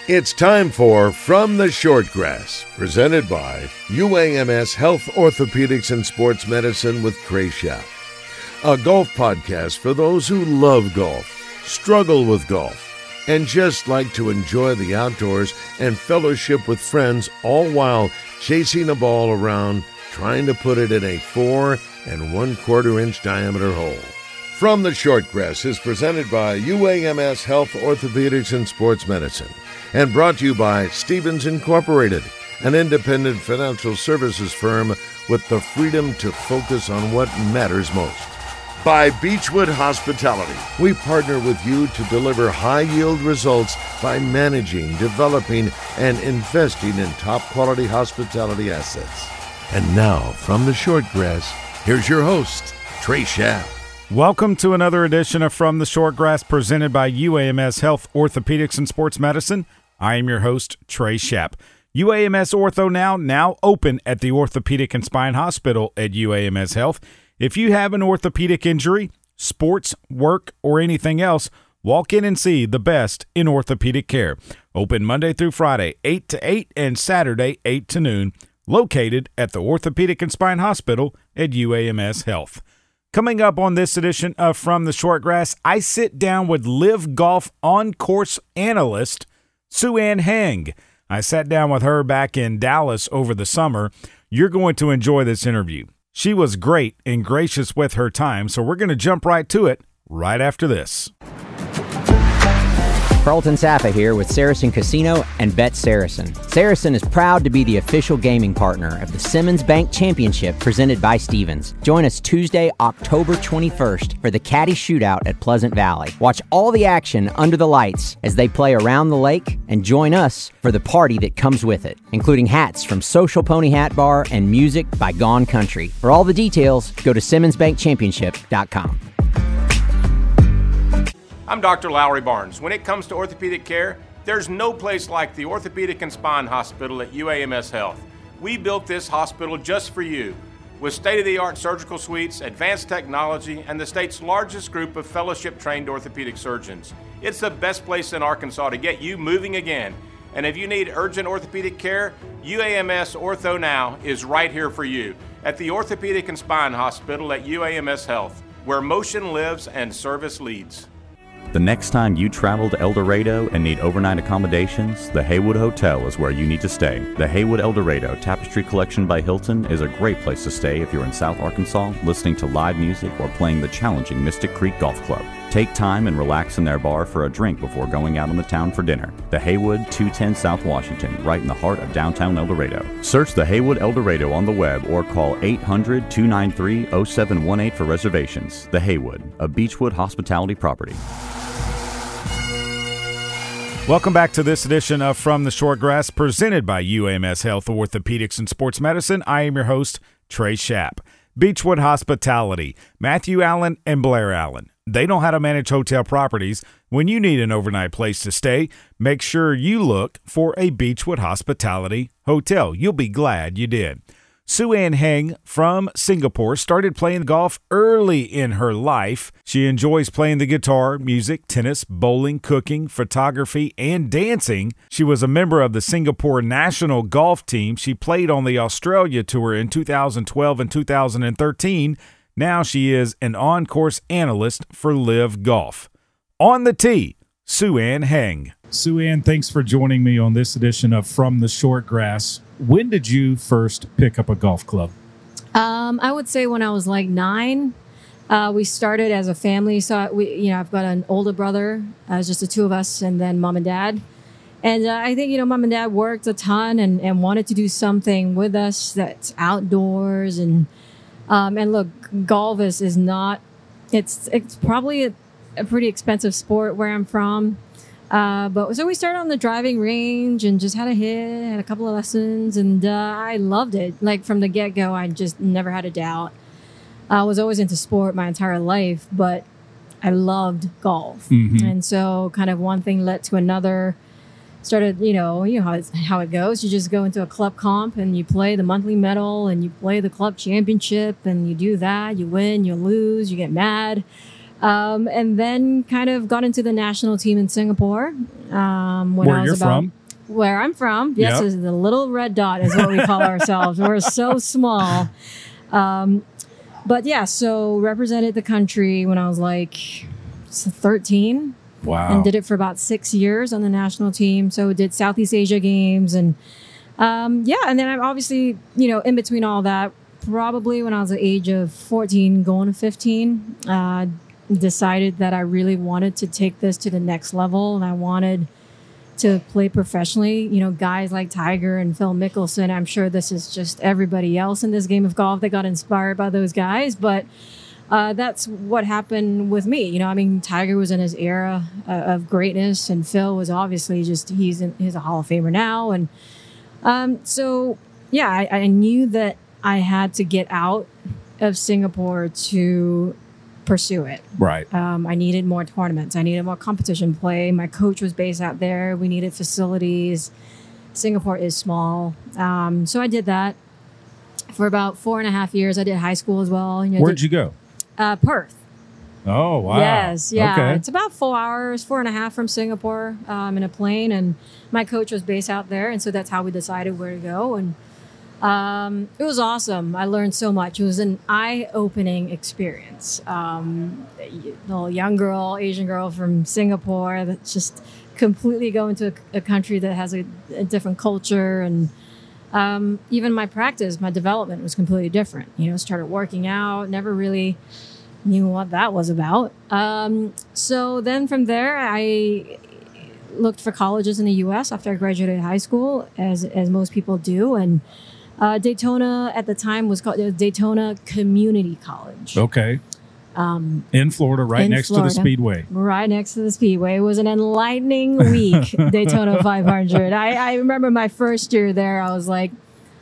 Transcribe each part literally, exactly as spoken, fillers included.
It's time for From the Shortgrass, presented by U A M S Health, Orthopedics, and Sports Medicine with Trey Schaap. A golf podcast for those who love golf, struggle with golf, and just like to enjoy the outdoors and fellowship with friends, all while chasing a ball around, trying to put it in a four and one quarter inch diameter hole. From the Shortgrass is presented by U A M S Health, Orthopedics, and Sports Medicine, and brought to you by Stevens Incorporated, an independent financial services firm with the freedom to focus on what matters most. By Beechwood Hospitality, we partner with you to deliver high-yield results by managing, developing, and investing in top-quality hospitality assets. And now, from the Shortgrass, here's your host, Trey Schaap. Welcome to another edition of From the Shortgrass, presented by U A M S Health, Orthopedics, and Sports Medicine. I am your host, Trey Schaap. U A M S Ortho Now, now open at the Orthopedic and Spine Hospital at U A M S Health. If you have an orthopedic injury, sports, work, or anything else, walk in and see the best in orthopedic care. Open Monday through Friday, eight to eight, and Saturday, eight to noon. Located at the Orthopedic and Spine Hospital at U A M S Health. Coming up on this edition of From the Shortgrass, I sit down with Live Golf on-course analyst Sue-Ann Heng. I sat down with her back in Dallas over the summer. You're going to enjoy this interview. She was great and gracious with her time, so we're going to jump right to it right after this. Carlton Saffa here with Saracen Casino and Bet Saracen. Saracen is proud to be the official gaming partner of the Simmons Bank Championship presented by Stevens. Join us Tuesday, October twenty-first for the Caddy Shootout at Pleasant Valley. Watch all the action under the lights as they play around the lake, and join us for the party that comes with it, including hats from Social Pony Hat Bar and music by Gone Country. For all the details, go to simmons bank championship dot com. I'm Doctor Lowry Barnes. When it comes to orthopedic care, there's no place like the Orthopedic and Spine Hospital at U A M S Health. We built this hospital just for you, with state-of-the-art surgical suites, advanced technology, and the state's largest group of fellowship-trained orthopedic surgeons. It's the best place in Arkansas to get you moving again. And if you need urgent orthopedic care, U A M S Ortho Now is right here for you at the Orthopedic and Spine Hospital at U A M S Health, where motion lives and service leads. The next time you travel to El Dorado and need overnight accommodations, the Haywood Hotel is where you need to stay. The Haywood El Dorado Tapestry Collection by Hilton is a great place to stay if you're in South Arkansas listening to live music or playing the challenging Mystic Creek Golf Club. Take time and relax in their bar for a drink before going out on the town for dinner. The Haywood, two ten South Washington, right in the heart of downtown El Dorado. Search the Haywood El Dorado on the web or call eight hundred, two nine three, oh seven one eight for reservations. The Haywood, a Beechwood hospitality property. Welcome back to this edition of From the Shortgrass, presented by U A M S Health, Orthopedics, and Sports Medicine. I am your host, Trey Schaap. Beechwood Hospitality, Matthew Allen and Blair Allen. They know how to manage hotel properties. When you need an overnight place to stay, make sure you look for a Beechwood Hospitality hotel. You'll be glad you did. Sue-Ann Heng from Singapore started playing golf early in her life. She enjoys playing the guitar, music, tennis, bowling, cooking, photography, and dancing. She was a member of the Singapore national golf team. She played on the Australia Tour in two thousand twelve and two thousand thirteen. Now she is an on-course analyst for Live Golf. On the tee, Sue-Ann Heng. Sue-Ann, thanks for joining me on this edition of From the Shortgrass. When did you first pick up a golf club? Um, I would say when I was like nine. Uh, we started as a family. So we, you know, I've got an older brother. Uh, it's just the two of us, and then mom and dad. And uh, I think you know, mom and dad worked a ton and, and wanted to do something with us that's outdoors. And um, and look, golf is, is not. It's it's probably a, a pretty expensive sport where I'm from. Uh, but so we started on the driving range and just had a hit, had a couple of lessons, and uh, I loved it. Like from the get-go, I just never had a doubt. I was always into sport my entire life, but I loved golf. Mm-hmm. And so kind of one thing led to another. Started, you know, you know how, it's, how it goes. You just go into a club comp and you play the monthly medal and you play the club championship and you do that. You win, you lose, you get mad. Um, and then kind of got into the national team in Singapore. Um, when Where I was you're about, from? Where I'm from. Yes, Yep. is the little red dot is what we call ourselves. We're so small. Um, but yeah, so represented the country when I was like thirteen. Wow. And did it for about six years on the national team. So did Southeast Asia games and um, yeah. And then I'm obviously, you know, in between all that, probably when I was the age of fourteen going to fifteen, uh, decided that I really wanted to take this to the next level. And I wanted to play professionally. You know, guys like Tiger and Phil Mickelson, I'm sure this is just everybody else in this game of golf that got inspired by those guys. But uh, that's what happened with me. You know, I mean, Tiger was in his era uh, of greatness, and Phil was obviously just, he's, in, he's a Hall of Famer now. And um, so, yeah, I, I knew that I had to get out of Singapore to pursue it. Right. Um, I needed more tournaments. I needed more competition play. My coach was based out there. We needed facilities. Singapore is small. Um, so I did that for about four and a half years. I did high school as well. You know, Where'd did, you go? Uh, Perth. Oh, wow. Yes. Yeah. Okay. It's about four hours, four and a half from Singapore um, in a plane. And my coach was based out there. And so that's how we decided where to go. And Um, it was awesome. I learned so much. It was an eye-opening experience. Um, a little young girl, Asian girl from Singapore that's just completely going to a, a country that has a, a different culture. And um, even my practice, my development was completely different. You know, started working out, never really knew what that was about. Um, so then from there, I looked for colleges in the U S after I graduated high school, as as most people do. And Uh, Daytona at the time was called Daytona Community College. Okay. Um, in Florida, right in next Florida, to the Speedway. Right next to the Speedway. It was an enlightening week, Daytona five hundred. I, I remember my first year there, I was like,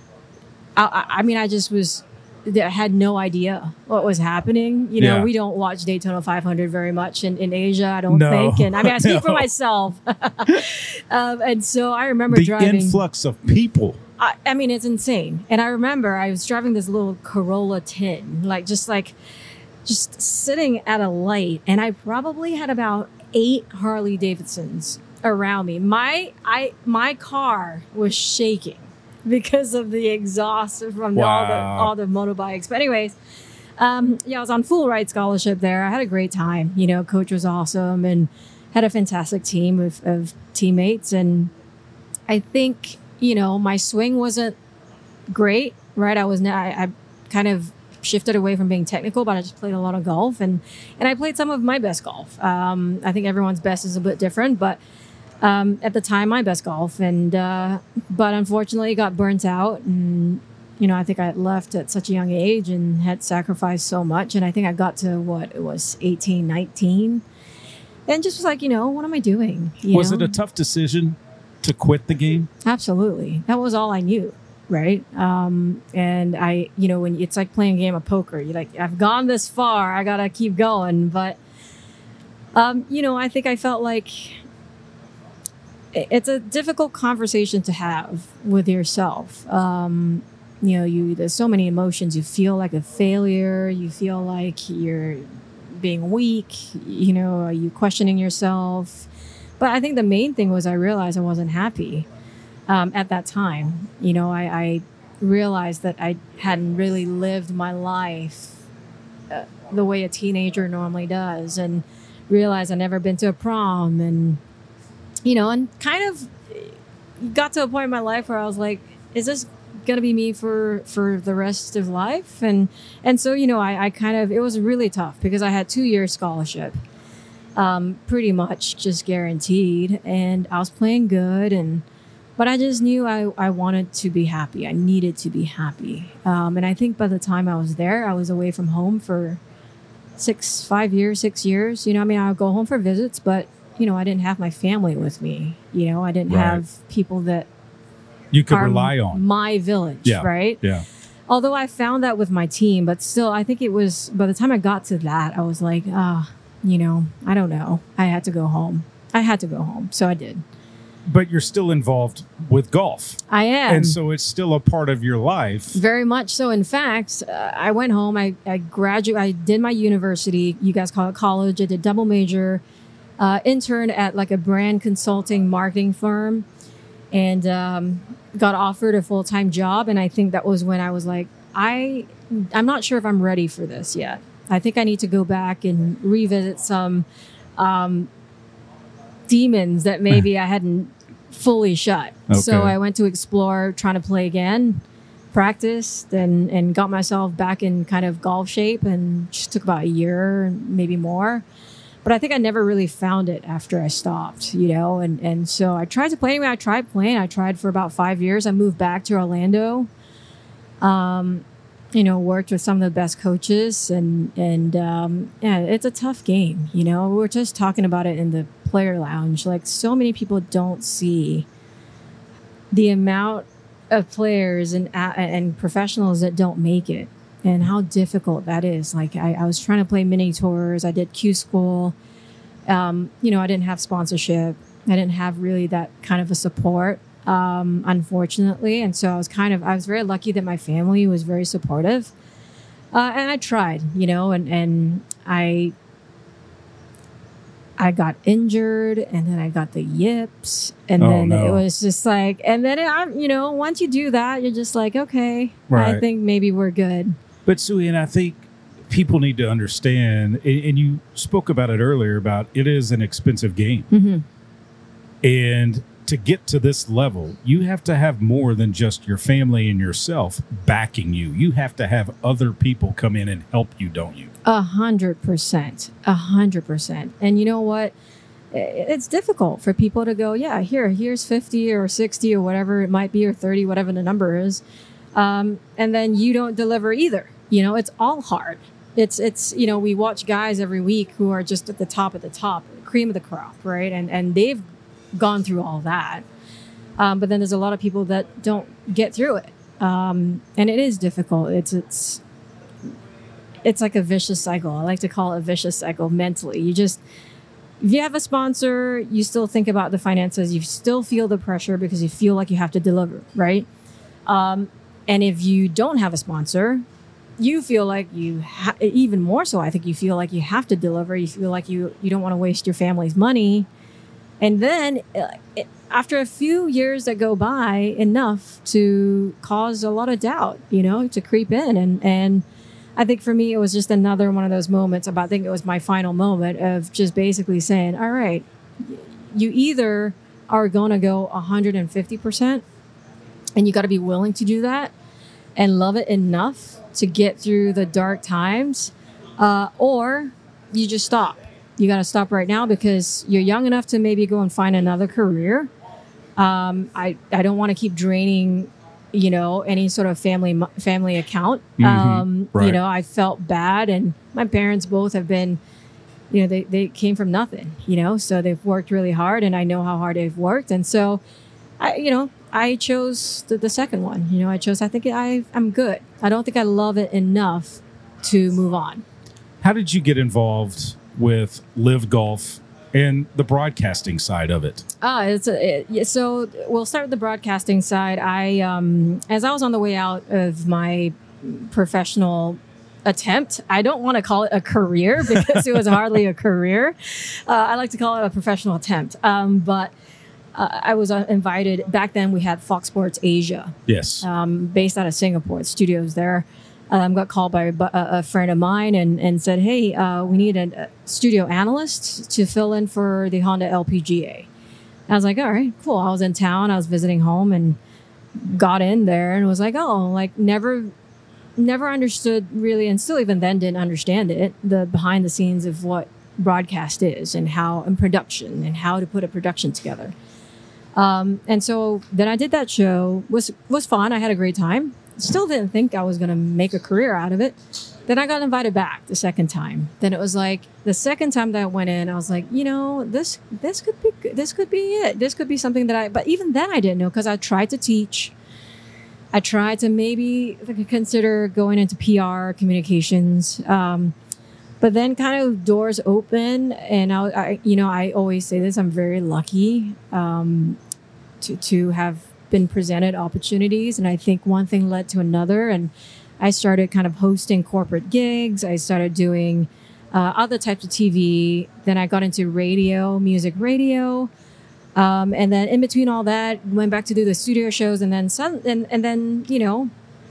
I, I mean, I just was, I had no idea what was happening. You know, Yeah. we don't watch Daytona five hundred very much in, in Asia, I don't No. think. And I mean, I speak No. for myself. um, and so I remember The driving. influx of people. I, I mean, it's insane. And I remember I was driving this little Corolla tin, like just like, just sitting at a light. And I probably had about eight Harley Davidsons around me. My, I, my car was shaking because of the exhaust from the, all the, Wow. all the motorbikes. But anyways, um, yeah, I was on full ride scholarship there. I had a great time. You know, coach was awesome and had a fantastic team of, of teammates. And I think, you know, my swing wasn't great, right? I was, I, I kind of shifted away from being technical, but I just played a lot of golf, and, and I played some of my best golf. Um, I think everyone's best is a bit different, but um, at the time, my best golf. And, uh, but unfortunately got burnt out, and, you know, I think I had left at such a young age and had sacrificed so much. And I think I got to what it was eighteen, nineteen, and just was like, you know, what am I doing? You Was know? it a tough decision to quit the game? Absolutely. That was all I knew, right? Um, and I, you know, when it's like playing a game of poker, you're like, I've gone this far, I gotta keep going. But, um, you know, I think I felt like it's a difficult conversation to have with yourself. Um, you know, you there's so many emotions. You feel like a failure. You feel like you're being weak. You know, are you questioning yourself? But I think the main thing was I realized I wasn't happy um, at that time. You know, I, I realized that I hadn't really lived my life uh, the way a teenager normally does, and realized I'd never been to a prom, and, you know, and kind of got to a point in my life where I was like, is this going to be me for, for the rest of life? And, and so, you know, I, I kind of, it was really tough because I had two years scholarship. Um, pretty much just guaranteed, and I was playing good, and but I just knew I, I wanted to be happy. I needed to be happy, um, and I think by the time I was there, I was away from home for six, five years, six years. You know, I mean, I would go home for visits, but you know, I didn't have my family with me. You know, I didn't Right. have people that You could are rely on. my village, Yeah. right? Yeah. Although I found that with my team, but still, I think it was by the time I got to that, I was like, ah. You know, I don't know. I had to go home. I had to go home. So I did. but you're still involved with golf. I am. And so it's still a part of your life. Very much so. In fact, uh, I went home. I, I graduated. I did my university. You guys call it college. I did double major. Uh, interned at like a brand consulting marketing firm, and um, got offered a full time job. And I think that was when I was like, I, I'm not sure if I'm ready for this yet. I think I need to go back and revisit some um, demons that maybe I hadn't fully shut. Okay. So I went to explore trying to play again, practiced, and, and got myself back in kind of golf shape, and just took about a year, maybe more. But I think I never really found it after I stopped, you know? And, and so I tried to play anyway. I tried playing. I tried for about five years. I moved back to Orlando. Um, you know, worked with some of the best coaches, and, and, um, yeah, it's a tough game. You know, we were just talking about it in the player lounge. Like, so many people don't see the amount of players and, and professionals that don't make it, and how difficult that is. Like, I, I was trying to play mini tours. I did Q school. Um, you know, I didn't have sponsorship. I didn't have really that kind of a support. Um, unfortunately. And so I was kind of, I was very lucky that my family was very supportive. Uh, and I tried, you know, and, and I, I got injured, and then I got the yips, and Oh, then no. it was just like, and then, it, I'm, you know, once you do that, you're just like, okay, Right. I think maybe we're good. But Suey, and I think people need to understand, and, and you spoke about it earlier, about it is an expensive game. Mm-hmm. And to get to this level, you have to have more than just your family and yourself backing you. You have to have other people come in and help you, don't you? A hundred percent, a hundred percent. And you know what? I- It's difficult for people to go, yeah, here, here's fifty or sixty or whatever it might be, or thirty, whatever the number is. Um, and then you don't deliver either. You know, it's all hard. It's, it's, you know, we watch guys every week who are just at the top of the top, cream of the crop, right? And, and they've gone through all that. Um, but then there's a lot of people that don't get through it. Um, and it is difficult. It's, it's, it's like a vicious cycle. I like to call it a vicious cycle mentally. You just, if you have a sponsor, you still think about the finances. You still feel the pressure because you feel like you have to deliver, right? Um, and if you don't have a sponsor, you feel like you, ha- even more so, I think you feel like you have to deliver. You feel like you, you don't want to waste your family's money. And then uh, it, after a few years that go by, enough to cause a lot of doubt, you know, to creep in. And, and I think for me, it was just another one of those moments about, I think it was my final moment of just basically saying, all right, you either are going to go one hundred fifty percent, and you got to be willing to do that and love it enough to get through the dark times, uh, or you just stop. You got to stop right now because you're young enough to maybe go and find another career. Um, I, I don't want to keep draining, you know, any sort of family mo- family account. Mhm. Um, Right. You know, I felt bad, and my parents both have been, you know, they, they came from nothing, you know, so they've worked really hard, and I know how hard they've worked. And so, I, you know, I chose the, the second one. You know, I chose, I think I, I'm good. I don't think I love it enough to move on. How did you get involved with Live Golf and the broadcasting side of it? Ah, it's a, it, yeah, so we'll start with the broadcasting side. I, um, as I was on the way out of my professional attempt, I don't want to call it a career because it was hardly a career. Uh, I like to call it a professional attempt. Um, but uh, I was uh, invited. Back then, we had Fox Sports Asia, Yes. um, based out of Singapore, studios there. Um, got called by a, bu- a a friend of mine and, and said, hey, uh, we need a, a studio analyst to fill in for the Honda L P G A. I was like, all right, cool. I was in town. I was visiting home and got in there and was like, oh, like never, never understood really. And still even then didn't understand it, the behind the scenes of what broadcast is and how, and production and how to put a production together. Um, and so then I did that show, was, was fun. I had a great time. Still didn't think I was going to make a career out of it. Then I got invited back the second time. Then it was like the second time that I went in, I was like, you know, this this could be good. This could be it. This could be something that I. But even then, I didn't know because I tried to teach. I tried to maybe consider going into P R communications. Um, but then kind of doors open, and I, I, you know, I always say this. I'm very lucky. Um, to, to have been presented opportunities. And I think one thing led to another. And I started kind of hosting corporate gigs. I started doing uh, other types of T V. Then I got into radio, music radio. Um, and then in between all that, went back to do the studio shows. And then, some, and, and then, you know,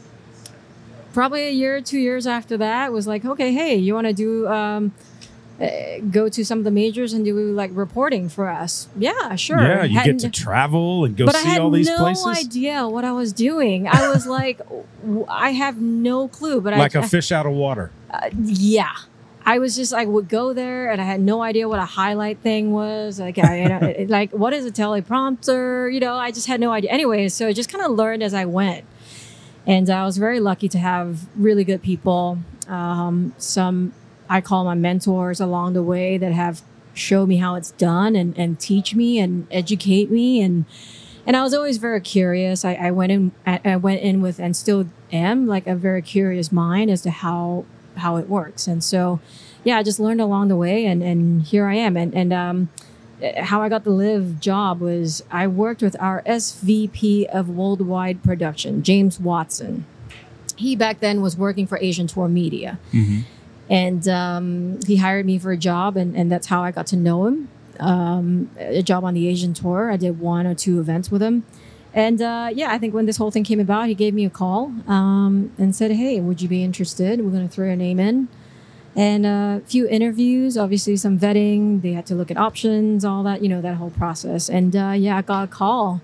probably a year, two years after that was like, okay, hey, you want to do, um, uh, go to some of the majors and do like reporting for us? Yeah, sure. Yeah, you Hadn't, get to travel and go but see all these no places. But I had no idea what I was doing. I was like, w- I have no clue. But like I, a fish out of water. Uh, yeah. I was just, I would go there and I had no idea what a highlight thing was. Like, I, you know, like what is a teleprompter? You know, I just had no idea. Anyways, so I just kind of learned as I went. And I was very lucky to have really good people. Um, some, I call my mentors along the way that have showed me how it's done and, and teach me and educate me. And, and I was always very curious. I, I went in, I went in with, and still am, like a very curious mind as to how, how it works. And so, yeah, I just learned along the way and, and here I am. And, and, um, how I got the Live job was I worked with our S V P of worldwide production, James Watson. He back then was working for Asian Tour Media. Mm-hmm. And um, he hired me for a job, and, and that's how I got to know him. Um, a job on the Asian Tour. I did one or two events with him. And uh, yeah, I think when this whole thing came about, he gave me a call um, and said, hey, would you be interested? We're going to throw your name in. And a few interviews, obviously some vetting. They had to look at options, all that, you know, that whole process. And uh, yeah, I got a call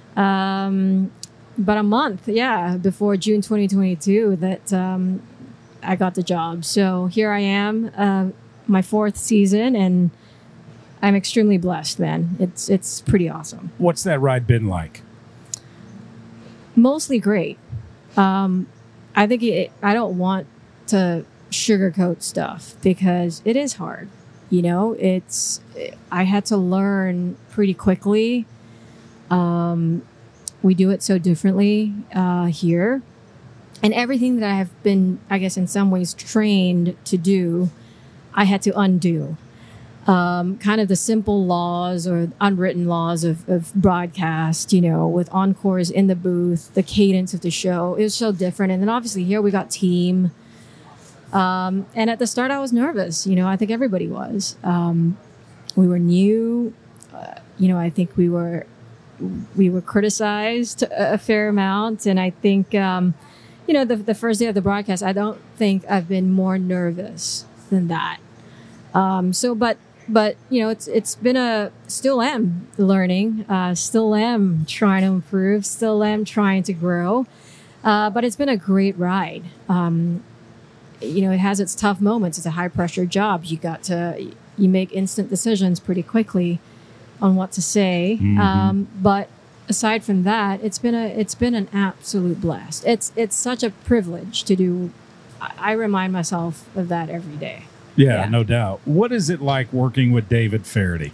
um, about a month, yeah, before June twenty twenty-two that um, I got the job. So here I am, uh, my fourth season, and I'm extremely blessed, man. It's it's pretty awesome. What's that ride been like? Mostly great. Um, I think it, I don't want to sugarcoat stuff because it is hard. You know, it's, I had to learn pretty quickly. Um, we do it so differently uh, here. And everything that I have been, I guess, in some ways trained to do, I had to undo. Um, kind of the simple laws or unwritten laws of, of broadcast, you know, with encores in the booth, the cadence of the show. It was so different. And then obviously here we got team. Um, and at the start, I was nervous. You know, I think everybody was. Um, we were new. Uh, you know, I think we were we were criticized a, a fair amount. And I think, um, you know, the, the first day of the broadcast, I don't think I've been more nervous than that. Um, so, but, but, you know, it's, it's been a, still am learning, uh, still am trying to improve, still am trying to grow. Uh, but it's been a great ride. Um, you know, it has its tough moments. It's a high pressure job. You got to, you make instant decisions pretty quickly on what to say. Mm-hmm. Um, but aside from that, it's been a, it's been an absolute blast. It's, it's such a privilege to do. I, I remind myself of that every day. Yeah, yeah, no doubt. What is it like working with David Feherty?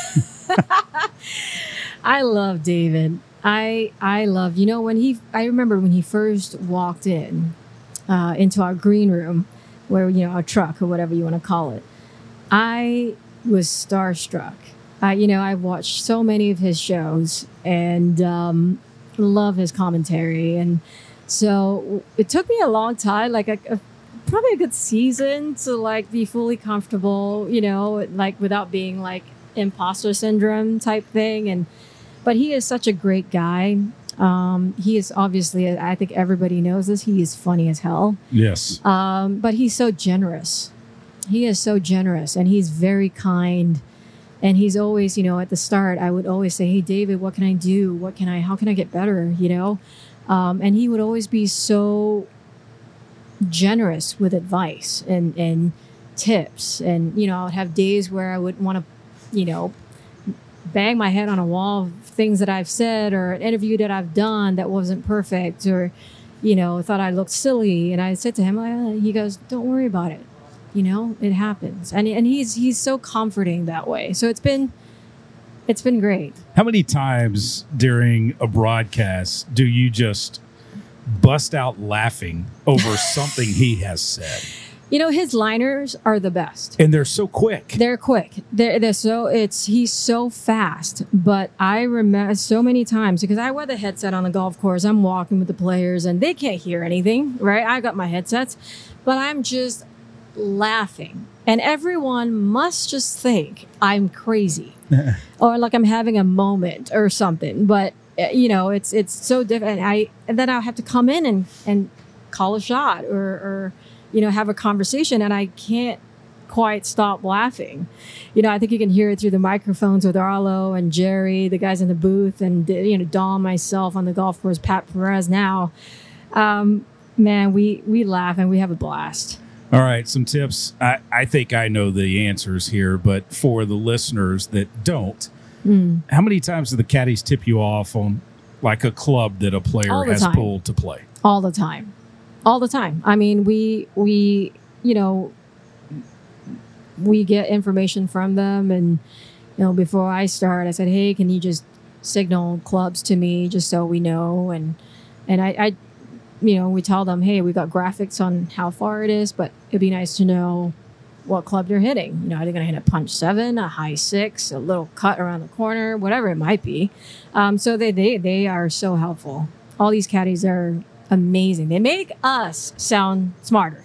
I love David. I, I love, you know, when he, I remember when he first walked in, Uh, into our green room where, you know, our truck or whatever you want to call it. I was starstruck. Uh, you know, I've watched so many of his shows and um, love his commentary. And so it took me a long time, like a, a probably a good season to like be fully comfortable, you know, like without being like imposter syndrome type thing. And, but he is such a great guy. Um, he is obviously, I think everybody knows this, he is funny as hell. Yes. Um, but he's so generous. He is so generous and he's very kind. And he's always, you know, at the start, I would always say, hey, David, what can I do? What can I, how can I get better? You know? Um, and he would always be so generous with advice and, and tips. And, you know, I would have days where I would want to, you know, bang my head on a wall of things that I've said or an interview that I've done that wasn't perfect or, you know, thought I looked silly. And I said to him, uh, he goes, don't worry about it. You know, it happens. And and he's he's so comforting that way. So it's been it's been great. How many times during a broadcast do you just bust out laughing over something he has said? You know, his liners are the best. And they're so quick. They're quick. They're, they're so, it's, he's so fast. But I remember so many times, because I wear the headset on the golf course, I'm walking with the players and they can't hear anything, right? I got my headsets, but I'm just laughing. And everyone must just think I'm crazy or like I'm having a moment or something. But, you know, it's, it's so different. I, and then I'll have to come in and, and call a shot or, or, you know, have a conversation, and I can't quite stop laughing. You know, I think you can hear it through the microphones with Arlo and Jerry, the guys in the booth, and, you know, Dom, myself on the golf course, Pat Perez now. Um, man, we, we laugh and we have a blast. All right, some tips. I, I think I know the answers here, but for the listeners that don't, mm. how many times do the caddies tip you off on like a club that a player has time. pulled to play? All the time. All the time. I mean, we, we, you know, we get information from them. And, you know, before I start, I said, hey, can you just signal clubs to me just so we know? And, and I, I, you know, we tell them, hey, we got graphics on how far it is, but it'd be nice to know what club they're hitting. You know, are they going to hit a punch seven, a high six, a little cut around the corner, whatever it might be. Um, so they, they, they are so helpful. All these caddies are amazing. They make us sound smarter.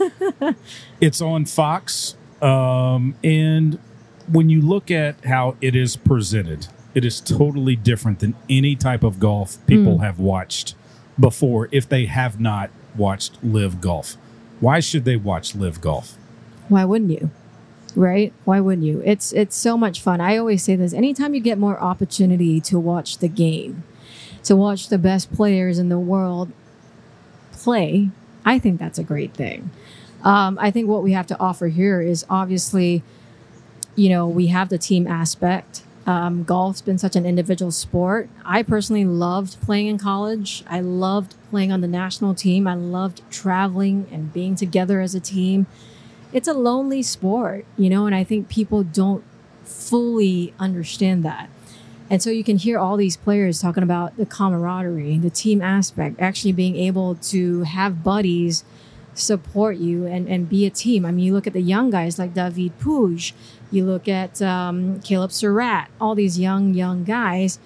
It's on Fox. Um, and when you look at how it is presented, it is totally different than any type of golf people mm. have watched before if they have not watched Live Golf. Why should they watch Live Golf? Why wouldn't you? Right? Why wouldn't you? It's it's so much fun. I always say this. Anytime you get more opportunity to watch the game, to watch the best players in the world play, I think that's a great thing. Um, I think what we have to offer here is obviously, you know, we have the team aspect. Um, golf's been such an individual sport. I personally loved playing in college. I loved playing on the national team. I loved traveling and being together as a team. It's a lonely sport, you know, and I think people don't fully understand that. And so you can hear all these players talking about the camaraderie, the team aspect, actually being able to have buddies support you and, and be a team. I mean, you look at the young guys like David Puig, you look at um, Caleb Surratt, all these young, young guys.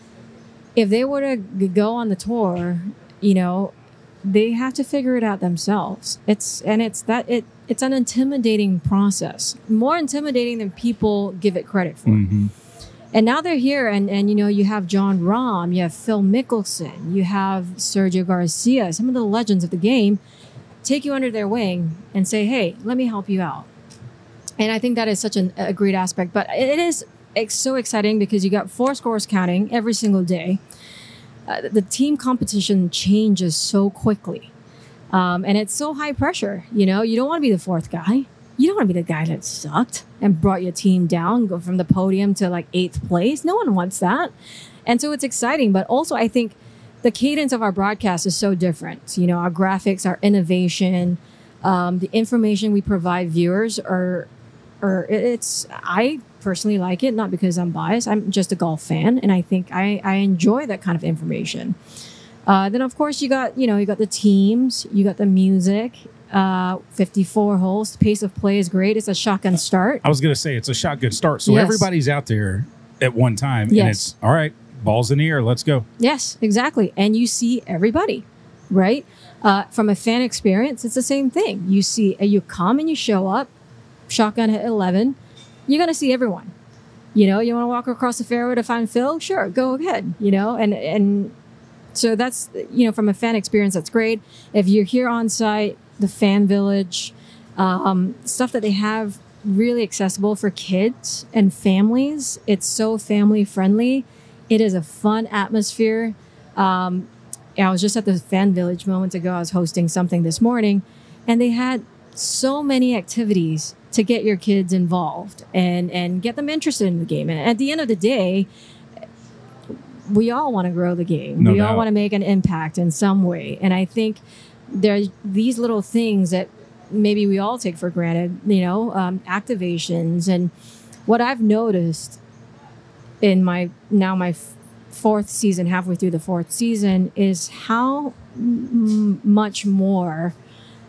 If they were to go on the tour, you know, they have to figure it out themselves. It's and it's that it it's an intimidating process, more intimidating than people give it credit for. Mm-hmm. And now they're here, and, and you know, you have John Rahm, you have Phil Mickelson, you have Sergio Garcia, some of the legends of the game, take you under their wing and say, hey, let me help you out. And I think that is such an, a great aspect. But it is it's so exciting because you got four scores counting every single day. Uh, the team competition changes so quickly. Um, and it's so high pressure. You know, you don't want to be the fourth guy. You don't want to be the guy that sucked and brought your team down, go from the podium to like eighth place. No one wants that. And so it's exciting. But also, I think the cadence of our broadcast is so different. You know, our graphics, our innovation, um, the information we provide viewers are, are, it's, I personally like it, not because I'm biased. I'm just a golf fan. And I think I, I enjoy that kind of information. Uh, then, of course, you got, you know, you got the teams, you got the music. Uh, fifty-four holes. The pace of play is great. It's a shotgun start. I was going to say it's a shotgun start. So yes. Everybody's out there at one time. Yes. And it's, all right, ball's in the air. Let's go. Yes, exactly. And you see everybody, right? Uh, from a fan experience, it's the same thing. You see, uh, you come and you show up, shotgun at eleven. You're going to see everyone. You know, you want to walk across the fairway to find Phil? Sure, go ahead. You know, and and so that's, you know, from a fan experience, that's great. If you're here on site, the fan village, um, stuff that they have really accessible for kids and families. It's so family friendly. It is a fun atmosphere. Um, I was just at the fan village moments ago. I was hosting something this morning, and they had so many activities to get your kids involved and, and get them interested in the game. And at the end of the day, we all want to grow the game. No we doubt. all want to make an impact in some way. And I think there's these little things that maybe we all take for granted, you know, um, activations. And what I've noticed in my, now my f- fourth season, halfway through the fourth season, is how m- much more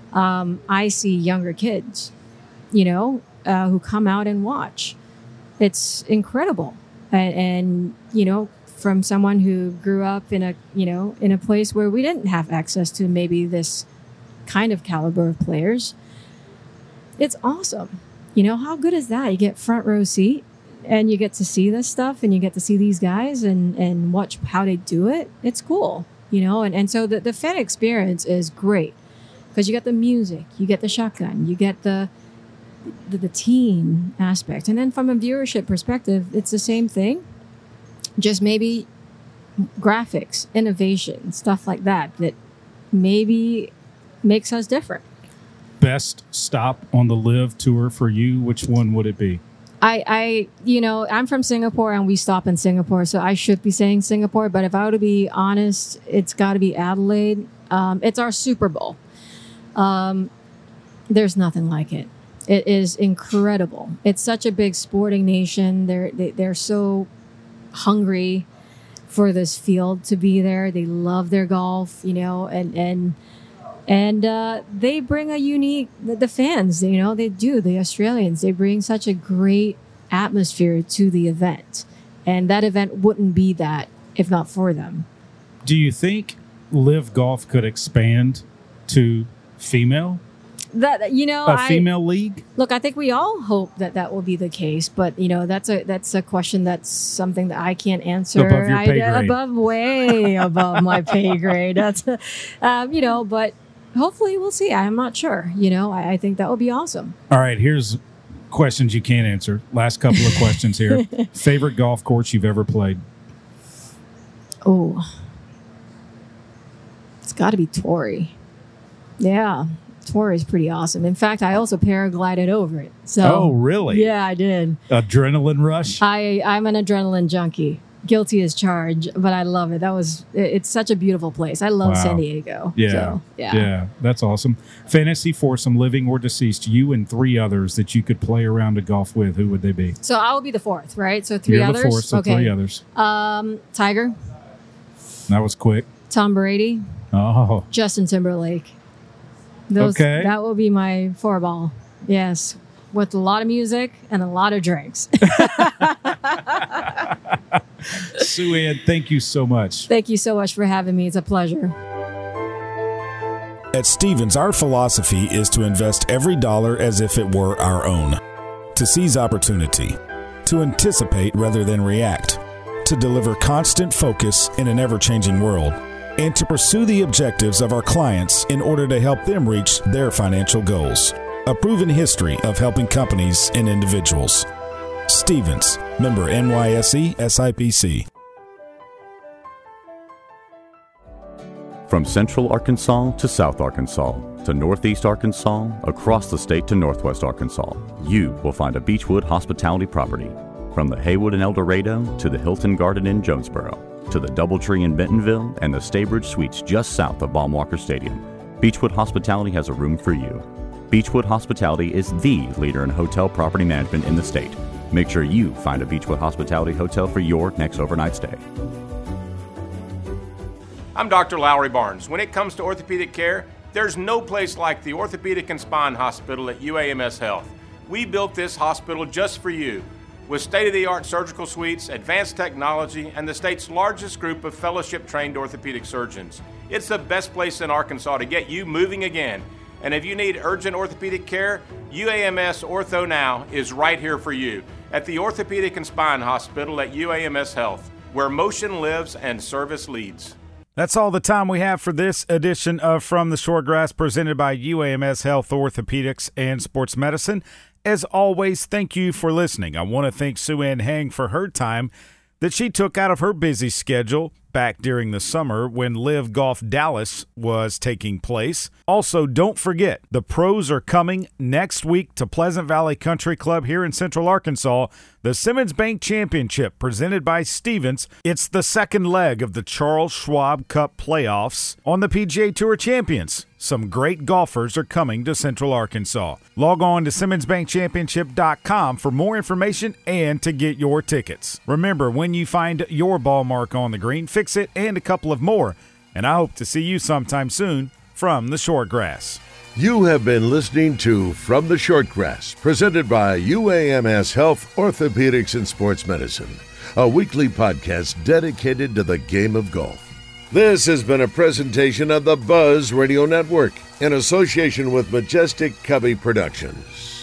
um, I see younger kids, you know, uh, who come out and watch. It's incredible. And, and, you know, from someone who grew up in a, you know, in a place where we didn't have access to maybe this kind of caliber of players, it's awesome. You know, how good is that? You get front row seat and you get to see this stuff and you get to see these guys and, and watch how they do it. It's cool, you know, and, and so the, the fan experience is great because you get the music, you get the shotgun, you get the, the, the team aspect. And then from a viewership perspective, it's the same thing, just maybe graphics, innovation, stuff like that, that maybe makes us different. Best stop on the Live Tour for you, which one would it be? I, I, you know, I'm from Singapore and we stop in Singapore, so I should be saying Singapore. But if I were to be honest, it's got to be Adelaide. Um, it's our Super Bowl. Um, there's nothing like it. It is incredible. It's such a big sporting nation. They're they, they're so hungry for this field to be there. They love their golf, you know, and and. And uh, they bring a unique, the, the fans, you know, they do, the Australians, they bring such a great atmosphere to the event. And that event wouldn't be that if not for them. Do you think Live Golf could expand to female? That, you know, a I, female league? Look, I think we all hope that that will be the case. But, you know, that's a that's a question that's something that I can't answer. Above your pay I, grade. Above, way above my pay grade. That's, um, you know, but... Hopefully we'll see. I'm not sure. You know, I, I think that would be awesome. All right, here's questions you can't answer. Last couple of questions here. Favorite golf course you've ever played? Oh, it's got to be Torrey. Yeah, Torrey is pretty awesome. In fact, I also paraglided over it. So, oh, really? Yeah, I did. Adrenaline rush? I, I'm an adrenaline junkie. Guilty as charged, but I love it. That was it, it's such a beautiful place. I love Wow. San Diego. Yeah, so, yeah, yeah, that's awesome. Fantasy foursome, living or deceased, you and three others that you could play around a golf with. Who would they be? So I will be the fourth, right? So three You're others. the fourth, so okay. three others. Um, Tiger, That was quick. Tom Brady, Oh, Justin Timberlake. Those, Okay. That will be my four ball. Yes, with a lot of music and a lot of drinks. Sue Ann, thank you so much. Thank you so much for having me. It's a pleasure. At Stevens, our philosophy is to invest every dollar as if it were our own, to seize opportunity, to anticipate rather than react, to deliver constant focus in an ever-changing world, and to pursue the objectives of our clients in order to help them reach their financial goals. A proven history of helping companies and individuals. Stevens, member N Y S E S I P C. From Central Arkansas to South Arkansas to Northeast Arkansas, across the state to Northwest Arkansas, you will find a Beechwood hospitality property. From the Haywood in El Dorado to the Hilton Garden in Jonesboro, to the Doubletree in Bentonville and the Staybridge Suites just south of Baum-Walker Stadium, Beechwood Hospitality has a room for you. Beechwood Hospitality is the leader in hotel property management in the state. Make sure you find a Beechwood Hospitality hotel for your next overnight stay. I'm Doctor Lowry Barnes. When it comes to orthopedic care, there's no place like the Orthopedic and Spine Hospital at U A M S Health. We built this hospital just for you, with state-of-the-art surgical suites, advanced technology, and the state's largest group of fellowship-trained orthopedic surgeons. It's the best place in Arkansas to get you moving again. And if you need urgent orthopedic care, U A M S Ortho Now is right here for you at the Orthopedic and Spine Hospital at U A M S Health, where motion lives and service leads. That's all the time we have for this edition of From the Shortgrass, presented by U A M S Health Orthopedics and Sports Medicine. As always, thank you for listening. I want to thank Sue Ann Hang for her time that she took out of her busy schedule back during the summer when Live Golf Dallas was taking place. Also, don't forget, the pros are coming next week to Pleasant Valley Country Club here in Central Arkansas. The Simmons Bank Championship presented by Stevens. It's the second leg of the Charles Schwab Cup playoffs on the P G A Tour Champions. Some great golfers are coming to Central Arkansas. Log on to Simmons Bank Championship dot com for more information and to get your tickets. Remember, when you find your ball mark on the green, fix it and a couple of more. And I hope to see you sometime soon from the Shortgrass. You have been listening to From the Shortgrass, presented by U A M S Health, Orthopedics, and Sports Medicine, a weekly podcast dedicated to the game of golf. This has been a presentation of the Buzz Radio Network in association with Majestic Cubby Productions.